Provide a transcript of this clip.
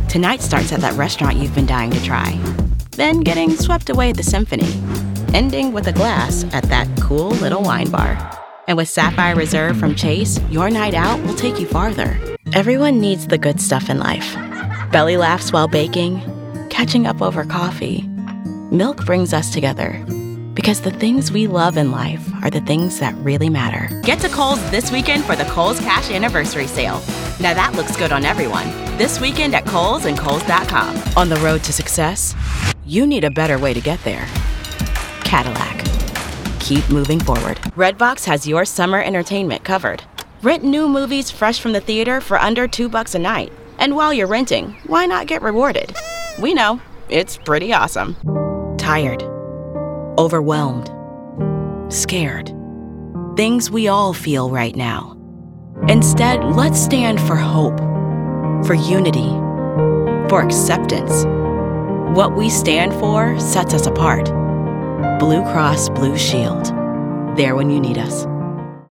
Tonight starts at that restaurant you've been dying to try, then getting swept away at the symphony, ending with a glass at that cool little wine bar. And with Sapphire Reserve from Chase, your night out will take you farther. Everyone needs the good stuff in life. Belly laughs while baking, catching up over coffee. Milk brings us together. Because the things we love in life are the things that really matter. Get to Kohl's this weekend for the Kohl's Cash Anniversary Sale. Now that looks good on everyone. This weekend at Kohl's and Kohl's.com. On the road to success, you need a better way to get there. Cadillac. Keep moving forward. Redbox has your summer entertainment covered. Rent new movies fresh from the theater for under $2 a night. And while you're renting, why not get rewarded? We know, it's pretty awesome. Tired. Overwhelmed. Scared. Things we all feel right now. Instead, let's stand for hope, for unity, for acceptance. What we stand for sets us apart. Blue Cross Blue Shield. There when you need us.